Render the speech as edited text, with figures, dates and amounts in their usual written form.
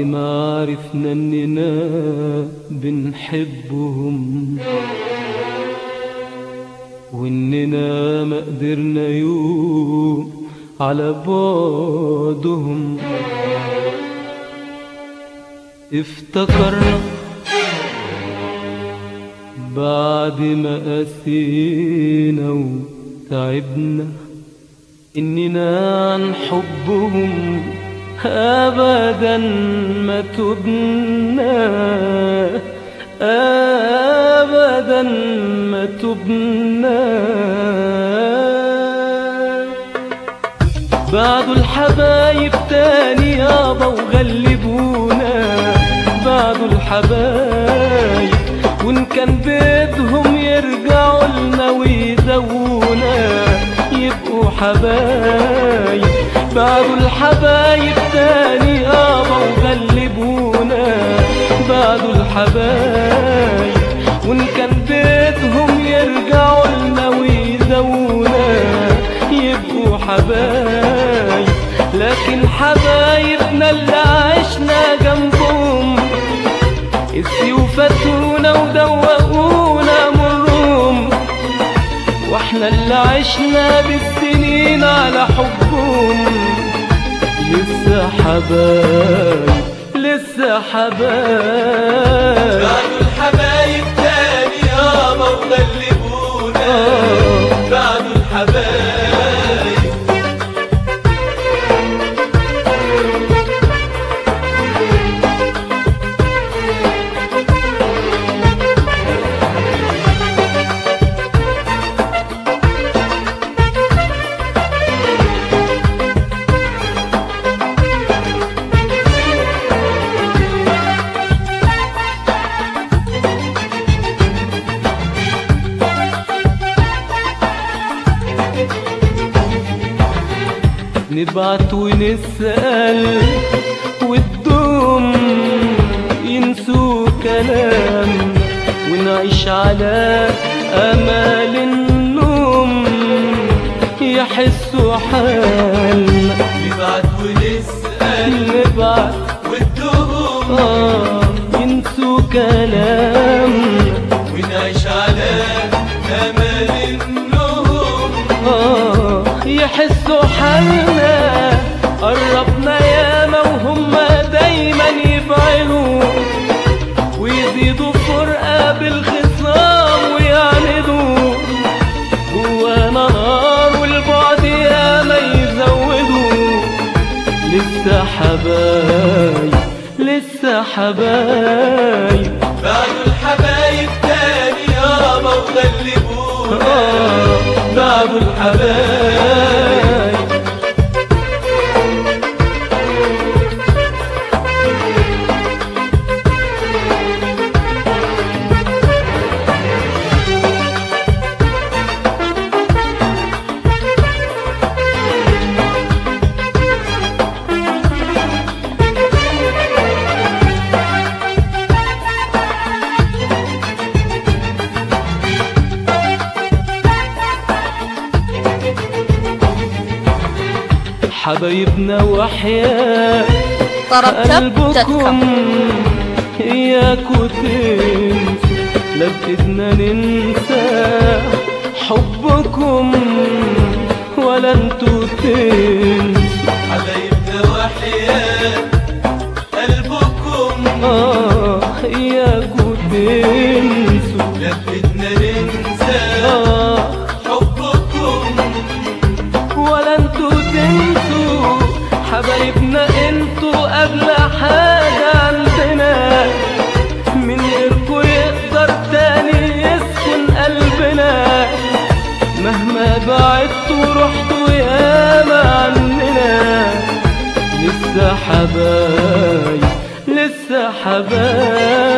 ما عرفنا اننا بنحبهم، واننا ما قدرنا يوم على بعدهم. افتكرنا بعد ما قاسينا وتعبنا إننا عن حبهم أبدا ما تبنا، أبدا ما تبنا. بعدوا الحبايب تاني يابا وغلبونا، بعدوا الحبايب وإن كان بدهم يرجعوا لنا ويزونا يبقوا حبايب. بعدوا الحبايب تاني يابا وغلبونا، بعدوا الحبايب وإن كان بدهم يرجعوا لنا ويزونا يبقوا حبايب. لكن حبايبنا اللي عشنا جنبهم فاتونا ودوقونا مرهم، واحنا اللي عشنا بالسنين على حبهم لسه حبايب، لسه حبايب. بعدوا الحبايب تاني يابا وغلبونا، بعدوا الحبايب. نبعت ونسأل والدم ينسوا كلام، ونعيش على أمل النوم يحسوا حالنا. نبعت ونسأل نبعت والدم ينسوا كلامنا، ونعيش على أمل النوم يحسوا حالنا. قربنا ياما وهم دايما يبعدوا ويزيدوا فرقة بالخصام ويعندوا. جوانا نار والبعد ياما يزودوا، لسه حبايب، لسه حبايب. بعدوا الحبايب تاني يابا وغلبونا، بعدوا الحبايب. حبايبنا وحياة قلبكم إياكوا تنسوا، لا بإيدنا ننسى حبكم ولا انتوا تنسوا. حبايبنا وحياة قلبكم إياكوا تنسوا، لا بإيدنا ننسى حبكم ولا انتوا تنسوا. حبايبنا انتوا أغلى حاجة عندنا، من غيركوا يقدر تاني يسكن قلبنا. مهما بعدتوا ورحتوا ياما عننا، لسه حبايب، لسه حبايب.